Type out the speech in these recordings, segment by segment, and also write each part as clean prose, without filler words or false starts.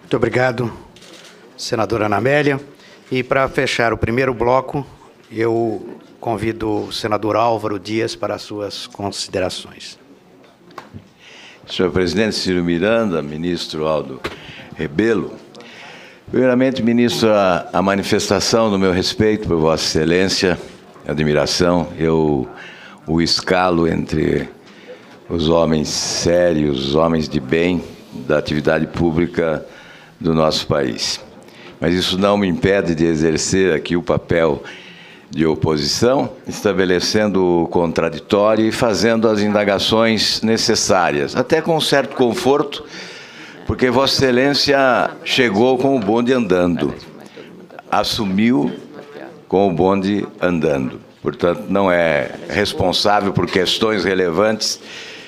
Muito obrigado, senadora Ana Amélia. E para fechar o primeiro bloco, eu convido o senador Álvaro Dias para as suas considerações. Senhor presidente Ciro Miranda, ministro Aldo Rebelo, primeiramente, ministro, a manifestação do meu respeito por Vossa Excelência, admiração, eu o escalo entre os homens sérios, os homens de bem da atividade pública do nosso país. Mas isso não me impede de exercer aqui o papel de oposição, estabelecendo o contraditório e fazendo as indagações necessárias, até com um certo conforto, porque Vossa Excelência chegou com o bonde andando, assumiu com o bonde andando. Portanto, não é responsável por questões relevantes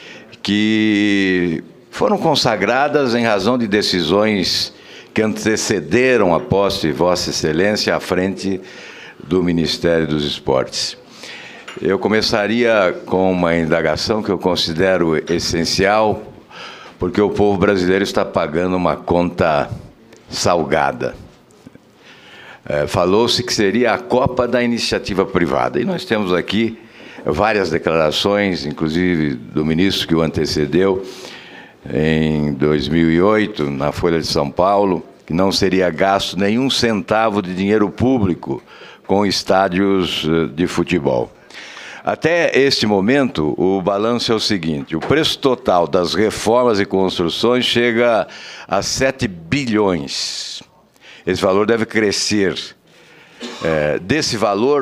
que foram consagradas em razão de decisões que antecederam a posse de Vossa Excelência à frente do Ministério dos Esportes. Eu começaria com uma indagação que eu considero essencial, porque o povo brasileiro está pagando uma conta salgada. Falou-se que seria a Copa da Iniciativa Privada, e nós temos aqui várias declarações, inclusive do ministro que o antecedeu, em 2008, na Folha de São Paulo, que não seria gasto nenhum centavo de dinheiro público com estádios de futebol. Até este momento, o balanço é o seguinte: o preço total das reformas e construções chega a 7 bilhões. Esse valor deve crescer. Desse valor,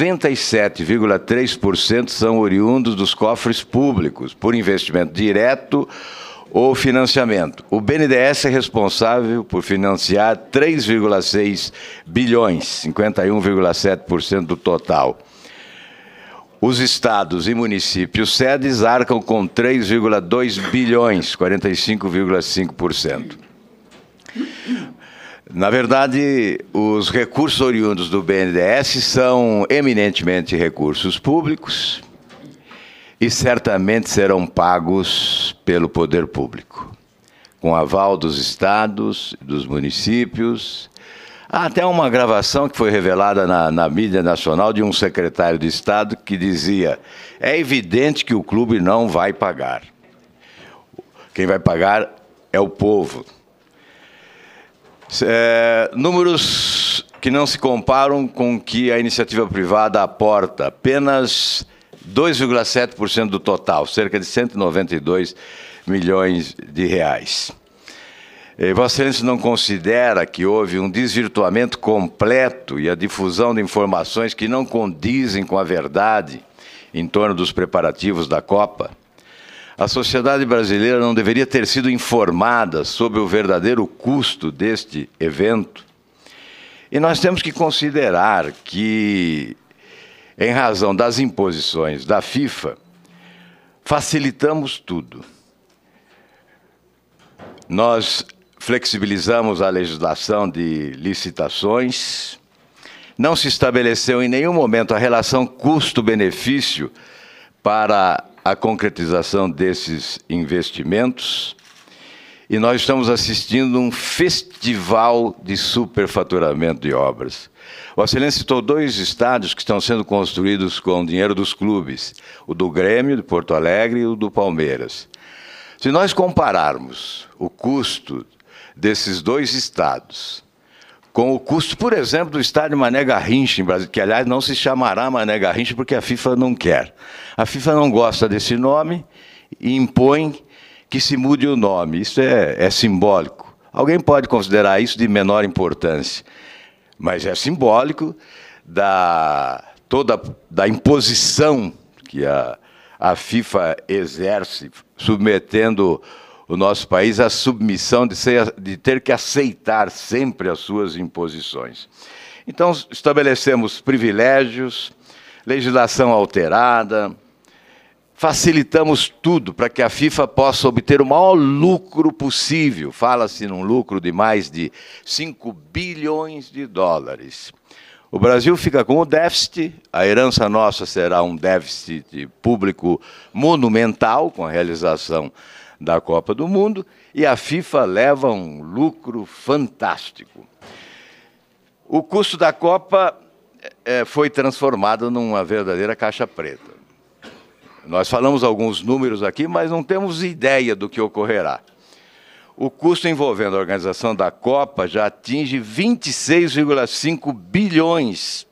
97,3% são oriundos dos cofres públicos, por investimento direto ou financiamento. O BNDES é responsável por financiar 3,6 bilhões, 51,7% do total. Os estados e municípios sedes arcam com 3,2 bilhões, 45,5%. Na verdade, os recursos oriundos do BNDES são eminentemente recursos públicos e certamente serão pagos pelo poder público, com aval dos estados, dos municípios. Há até uma gravação que foi revelada na mídia nacional de um secretário de Estado que dizia: é evidente que o clube não vai pagar. Quem vai pagar é o povo. Números que não se comparam com o que a iniciativa privada aporta, apenas 2,7% do total, cerca de 192 milhões de reais. Vossa Excelência não considera que houve um desvirtuamento completo e a difusão de informações que não condizem com a verdade em torno dos preparativos da Copa? A sociedade brasileira não deveria ter sido informada sobre o verdadeiro custo deste evento? E nós temos que considerar que, em razão das imposições da FIFA, facilitamos tudo. Nós flexibilizamos a legislação de licitações, não se estabeleceu em nenhum momento a relação custo-benefício para a concretização desses investimentos, e nós estamos assistindo um festival de superfaturamento de obras. Vossa Excelência citou 2 estádios que estão sendo construídos com dinheiro dos clubes, o do Grêmio, de Porto Alegre, e o do Palmeiras. Se nós compararmos o custo desses 2 estádios com o custo, por exemplo, do estádio Mané Garrincha, em Brasília, que, aliás, não se chamará Mané Garrincha porque a FIFA não quer. A FIFA não gosta desse nome e impõe que se mude o nome. Isso é simbólico. Alguém pode considerar isso de menor importância, mas é simbólico da imposição que a FIFA exerce, submetendo o nosso país à submissão de ter que aceitar sempre as suas imposições. Então, estabelecemos privilégios, legislação alterada, facilitamos tudo para que a FIFA possa obter o maior lucro possível. Fala-se num lucro de mais de 5 bilhões de dólares. O Brasil fica com o déficit, a herança nossa será um déficit público monumental, com a realização da Copa do Mundo, e a FIFA leva um lucro fantástico. O custo da Copa foi transformado numa verdadeira caixa preta. Nós falamos alguns números aqui, mas não temos ideia do que ocorrerá. O custo envolvendo a organização da Copa já atinge 26,5 bilhões.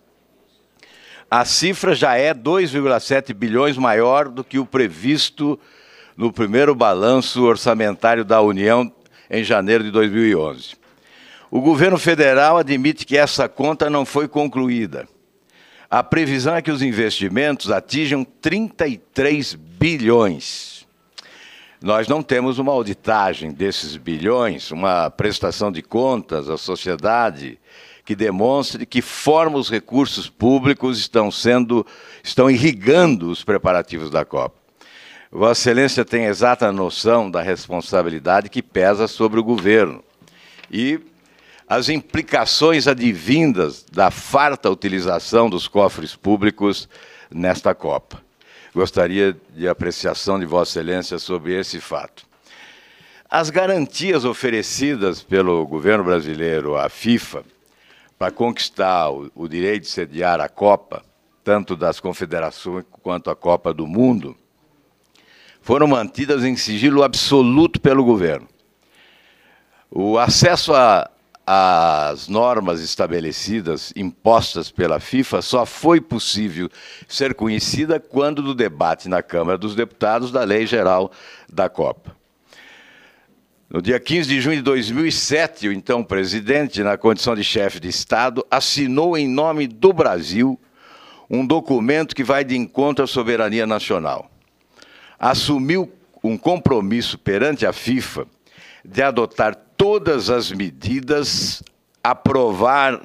A cifra já é 2,7 bilhões maior do que o previsto no primeiro balanço orçamentário da União em janeiro de 2011. O governo federal admite que essa conta não foi concluída. A previsão é que os investimentos atinjam 33 bilhões. Nós não temos uma auditagem desses bilhões, uma prestação de contas à sociedade que demonstre de que forma os recursos públicos estão irrigando os preparativos da Copa. Vossa Excelência tem exata noção da responsabilidade que pesa sobre o governo e as implicações advindas da farta utilização dos cofres públicos nesta Copa. Gostaria de apreciação de Vossa Excelência sobre esse fato. As garantias oferecidas pelo governo brasileiro à FIFA para conquistar o direito de sediar a Copa, tanto das confederações quanto a Copa do Mundo, foram mantidas em sigilo absoluto pelo governo. O acesso às normas estabelecidas, impostas pela FIFA, só foi possível ser conhecida quando do debate na Câmara dos Deputados da Lei Geral da Copa. No dia 15 de junho de 2007, o então presidente, na condição de chefe de Estado, assinou em nome do Brasil um documento que vai de encontro à soberania nacional. Assumiu um compromisso perante a FIFA de adotar todas as medidas, aprovar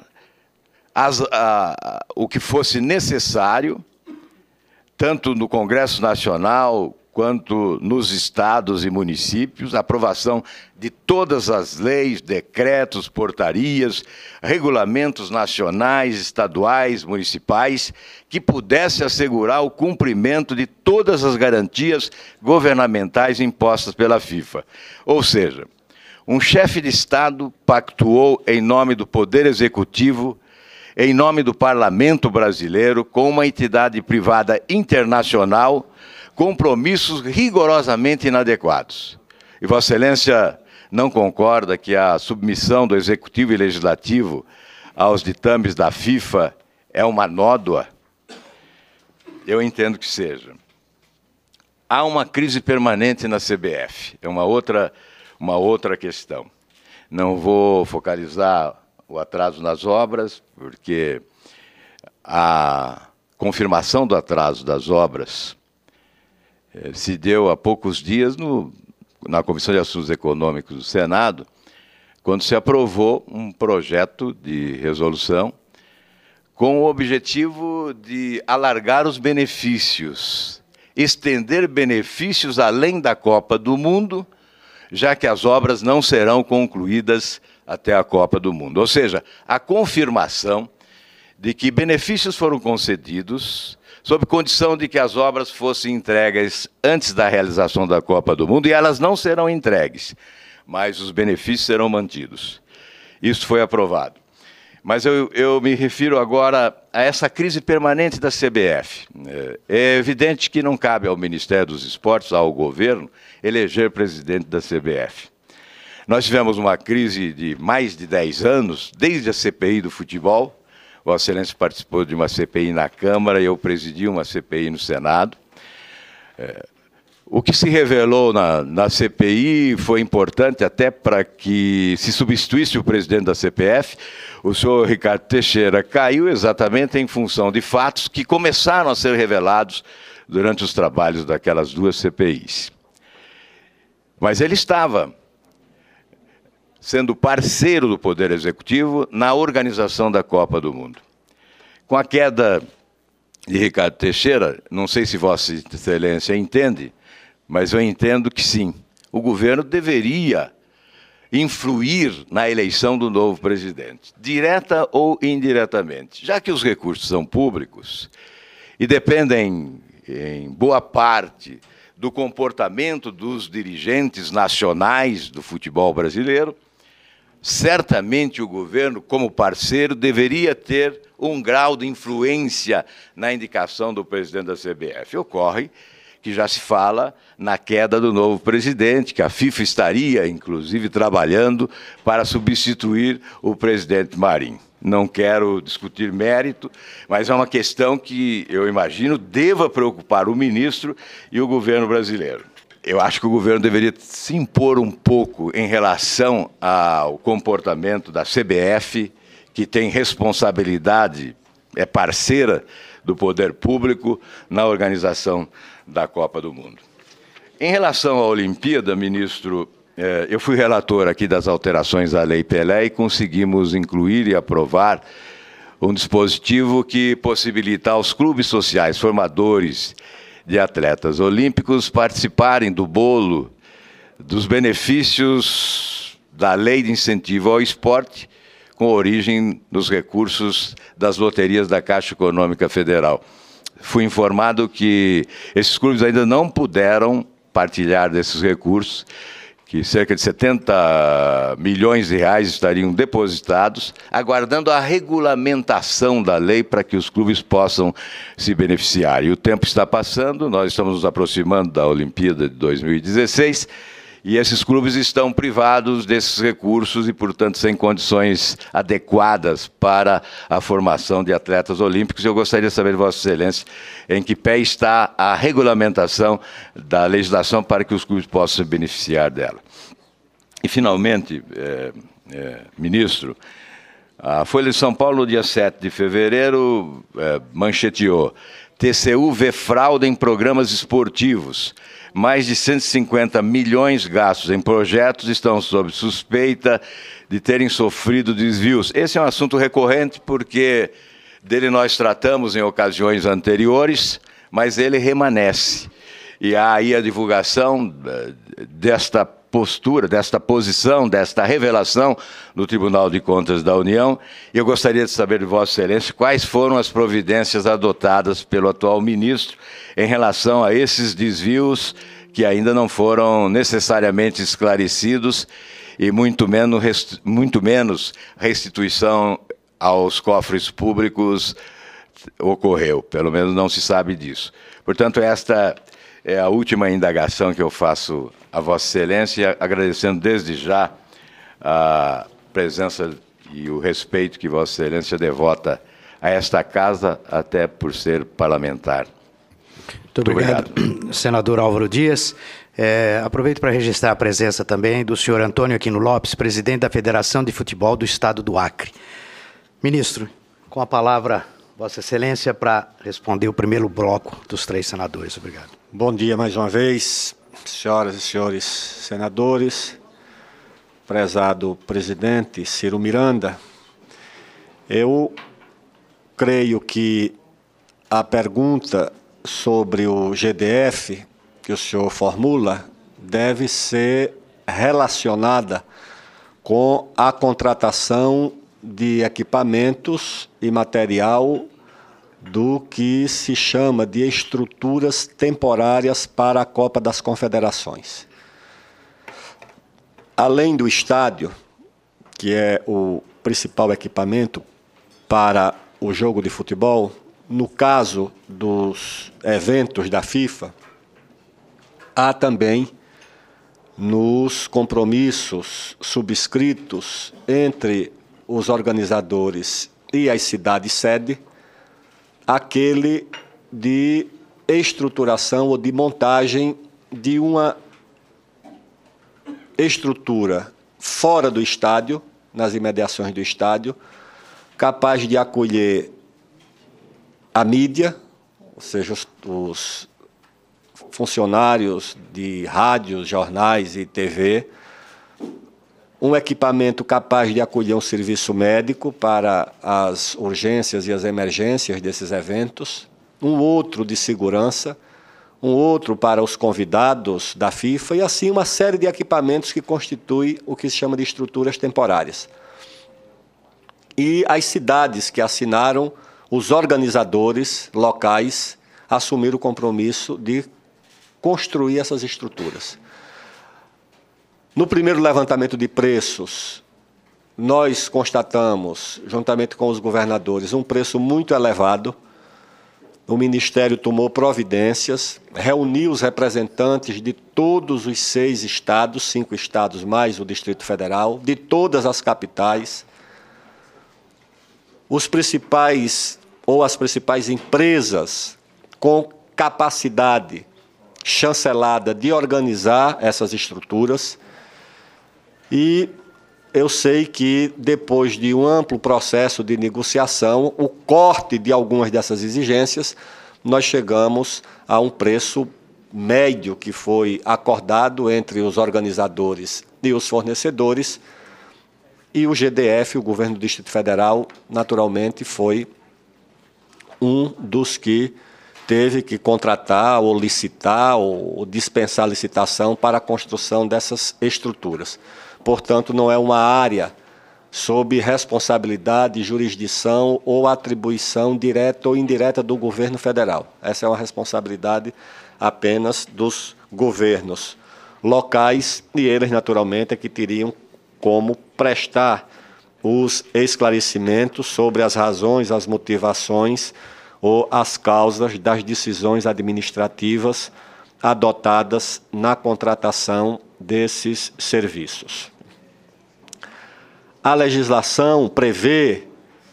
o que fosse necessário, tanto no Congresso Nacional quanto nos estados e municípios, a aprovação de todas as leis, decretos, portarias, regulamentos nacionais, estaduais, municipais, que pudesse assegurar o cumprimento de todas as garantias governamentais impostas pela FIFA. Ou seja, um chefe de Estado pactuou em nome do Poder Executivo, em nome do Parlamento brasileiro, com uma entidade privada internacional, compromissos rigorosamente inadequados. E Vossa Excelência não concorda que a submissão do Executivo e Legislativo aos ditames da FIFA é uma nódoa? Eu entendo que seja. Há uma crise permanente na CBF, é uma outra questão. Não vou focalizar o atraso nas obras, porque a confirmação do atraso das obras se deu há poucos dias na Comissão de Assuntos Econômicos do Senado, quando se aprovou um projeto de resolução com o objetivo de alargar os benefícios, estender benefícios além da Copa do Mundo, já que as obras não serão concluídas até a Copa do Mundo. Ou seja, a confirmação de que benefícios foram concedidos sob condição de que as obras fossem entregues antes da realização da Copa do Mundo, e elas não serão entregues, mas os benefícios serão mantidos. Isso foi aprovado. Mas eu me refiro agora a essa crise permanente da CBF. É evidente que não cabe ao Ministério dos Esportes, ao governo, eleger presidente da CBF. Nós tivemos uma crise de mais de 10 anos, desde a CPI do futebol. Vossa Excelência participou de uma CPI na Câmara e eu presidi uma CPI no Senado. O que se revelou na CPI foi importante até para que se substituísse o presidente da CPF. O senhor Ricardo Teixeira caiu exatamente em função de fatos que começaram a ser revelados durante os trabalhos daquelas duas CPIs. Mas ele estava sendo parceiro do Poder Executivo na organização da Copa do Mundo. Com a queda de Ricardo Teixeira, não sei se Vossa Excelência entende, mas eu entendo que sim, o governo deveria influir na eleição do novo presidente, direta ou indiretamente, já que os recursos são públicos e dependem, em boa parte, do comportamento dos dirigentes nacionais do futebol brasileiro, certamente o governo, como parceiro, deveria ter um grau de influência na indicação do presidente da CBF. Ocorre que já se fala na queda do novo presidente, que a FIFA estaria, inclusive, trabalhando para substituir o presidente Marinho. Não quero discutir mérito, mas é uma questão que, eu imagino, deva preocupar o ministro e o governo brasileiro. Eu acho que o governo deveria se impor um pouco em relação ao comportamento da CBF, que tem responsabilidade, é parceira do poder público na organização da Copa do Mundo. Em relação à Olimpíada, ministro, eu fui relator aqui das alterações à Lei Pelé e conseguimos incluir e aprovar um dispositivo que possibilita aos clubes sociais formadores de atletas olímpicos participarem do bolo dos benefícios da Lei de Incentivo ao Esporte, com origem nos recursos das loterias da Caixa Econômica Federal. Fui informado que esses clubes ainda não puderam partilhar desses recursos, que cerca de 70 milhões de reais estariam depositados, aguardando a regulamentação da lei para que os clubes possam se beneficiar. E o tempo está passando, nós estamos nos aproximando da Olimpíada de 2016, e esses clubes estão privados desses recursos e, portanto, sem condições adequadas para a formação de atletas olímpicos. Eu gostaria de saber de Vossa Excelência em que pé está a regulamentação da legislação para que os clubes possam se beneficiar dela. E, finalmente, ministro, a Folha de São Paulo, no dia 7 de fevereiro, mancheteou: TCU vê fraude em programas esportivos. Mais de 150 milhões gastos em projetos estão sob suspeita de terem sofrido desvios. Esse é um assunto recorrente porque dele nós tratamos em ocasiões anteriores, mas ele remanesce. E há aí a divulgação desta postura, desta posição, desta revelação no Tribunal de Contas da União. E eu gostaria de saber de Vossa Excelência quais foram as providências adotadas pelo atual ministro em relação a esses desvios que ainda não foram necessariamente esclarecidos e muito menos restituição aos cofres públicos ocorreu. Pelo menos não se sabe disso. Portanto, esta é a última indagação que eu faço a Vossa Excelência, agradecendo desde já a presença e o respeito que Vossa Excelência devota a esta casa, até por ser parlamentar. Muito obrigado, senador Álvaro Dias. Aproveito para registrar a presença também do senhor Antônio Aquino Lopes, presidente da Federação de Futebol do Estado do Acre. Ministro, com a palavra, Vossa Excelência, para responder o primeiro bloco dos 3 senadores. Obrigado. Bom dia mais uma vez, senhoras e senhores senadores, prezado presidente Ciro Miranda. Eu creio que a pergunta sobre o GDF que o senhor formula deve ser relacionada com a contratação de equipamentos e material do que se chama de estruturas temporárias para a Copa das Confederações. Além do estádio, que é o principal equipamento para o jogo de futebol, no caso dos eventos da FIFA, há também nos compromissos subscritos entre os organizadores e as cidades-sede, aquele de estruturação ou de montagem de uma estrutura fora do estádio, nas imediações do estádio, capaz de acolher a mídia, ou seja, os funcionários de rádios, jornais e TV, um equipamento capaz de acolher um serviço médico para as urgências e as emergências desses eventos, um outro de segurança, um outro para os convidados da FIFA e assim uma série de equipamentos que constitui o que se chama de estruturas temporárias. E as cidades que assinaram, os organizadores locais assumiram o compromisso de construir essas estruturas. No primeiro levantamento de preços, nós constatamos, juntamente com os governadores, um preço muito elevado. O Ministério tomou providências, reuniu os representantes de todos os 6 estados, 5 estados mais o Distrito Federal, de todas as capitais, os principais ou as principais empresas com capacidade chancelada de organizar essas estruturas. E eu sei que, depois de um amplo processo de negociação, o corte de algumas dessas exigências, nós chegamos a um preço médio que foi acordado entre os organizadores e os fornecedores, e o GDF, o Governo do Distrito Federal, naturalmente foi um dos que teve que contratar ou licitar ou dispensar a licitação para a construção dessas estruturas. Portanto, não é uma área sob responsabilidade, jurisdição ou atribuição direta ou indireta do governo federal. Essa é uma responsabilidade apenas dos governos locais e eles, naturalmente, é que teriam como prestar os esclarecimentos sobre as razões, as motivações ou as causas das decisões administrativas adotadas na contratação desses serviços. A legislação prevê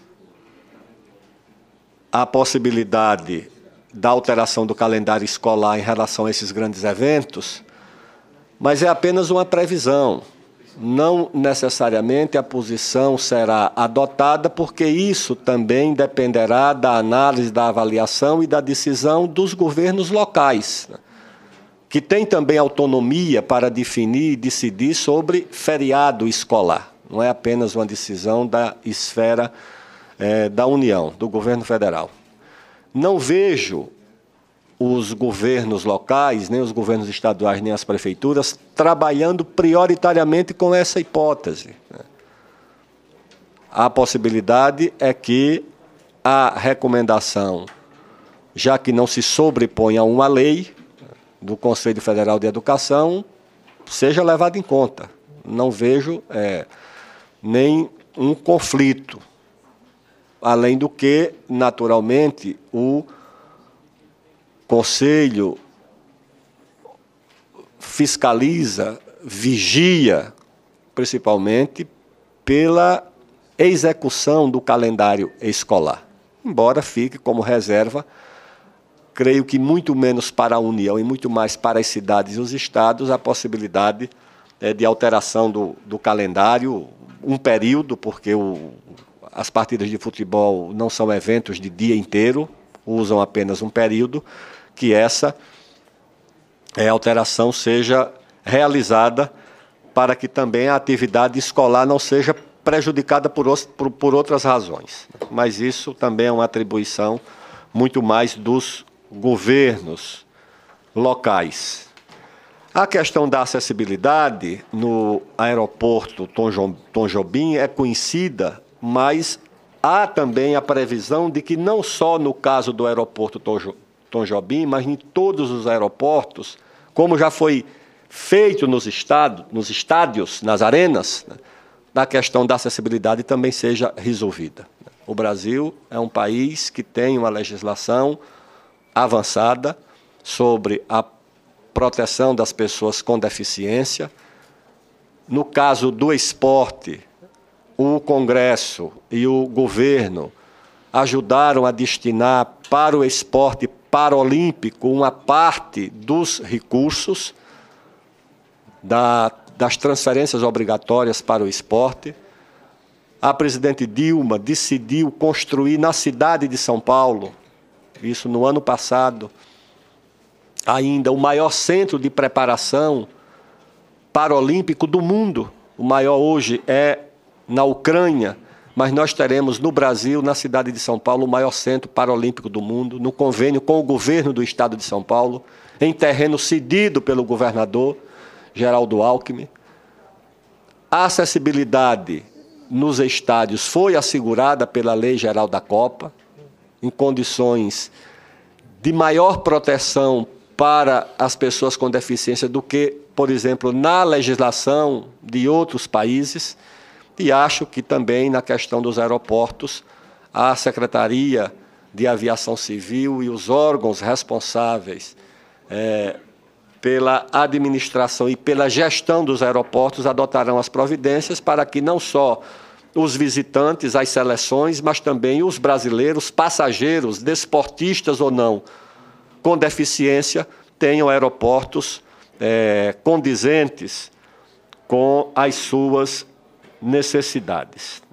a possibilidade da alteração do calendário escolar em relação a esses grandes eventos, mas é apenas uma previsão. Não necessariamente a posição será adotada, porque isso também dependerá da análise, da avaliação e da decisão dos governos locais, que têm também autonomia para definir e decidir sobre feriado escolar. Não é apenas uma decisão da esfera da União, do governo federal. Não vejo os governos locais, nem os governos estaduais, nem as prefeituras, trabalhando prioritariamente com essa hipótese. A possibilidade é que a recomendação, já que não se sobrepõe a uma lei do Conselho Federal de Educação, seja levada em conta. Não vejo nem um conflito, além do que, naturalmente, o Conselho fiscaliza, vigia, principalmente, pela execução do calendário escolar. Embora fique como reserva, creio que muito menos para a União e muito mais para as cidades e os estados, a possibilidade de alteração do calendário, um período, porque as partidas de futebol não são eventos de dia inteiro, usam apenas um período, que essa alteração seja realizada para que também a atividade escolar não seja prejudicada por outras razões. Mas isso também é uma atribuição muito mais dos governos locais. A questão da acessibilidade no aeroporto Tom Jobim é conhecida, mas há também a previsão de que não só no caso do aeroporto Tom Jobim, mas em todos os aeroportos, como já foi feito nos estádios, nas arenas, a questão da acessibilidade também seja resolvida. O Brasil é um país que tem uma legislação avançada sobre a proteção das pessoas com deficiência. No caso do esporte, o Congresso e o governo ajudaram a destinar para o esporte paralímpico uma parte dos recursos das transferências obrigatórias para o esporte. A presidente Dilma decidiu construir na cidade de São Paulo, isso no ano passado, ainda o maior centro de preparação paralímpico do mundo. O maior hoje é na Ucrânia, mas nós teremos no Brasil, na cidade de São Paulo, o maior centro paralímpico do mundo, no convênio com o governo do estado de São Paulo, em terreno cedido pelo governador Geraldo Alckmin. A acessibilidade nos estádios foi assegurada pela Lei Geral da Copa, em condições de maior proteção para as pessoas com deficiência do que, por exemplo, na legislação de outros países. E acho que também na questão dos aeroportos, a Secretaria de Aviação Civil e os órgãos responsáveis pela administração e pela gestão dos aeroportos adotarão as providências para que não só os visitantes, as seleções, mas também os brasileiros, passageiros, desportistas ou não, com deficiência, tenham aeroportos condizentes com as suas necessidades.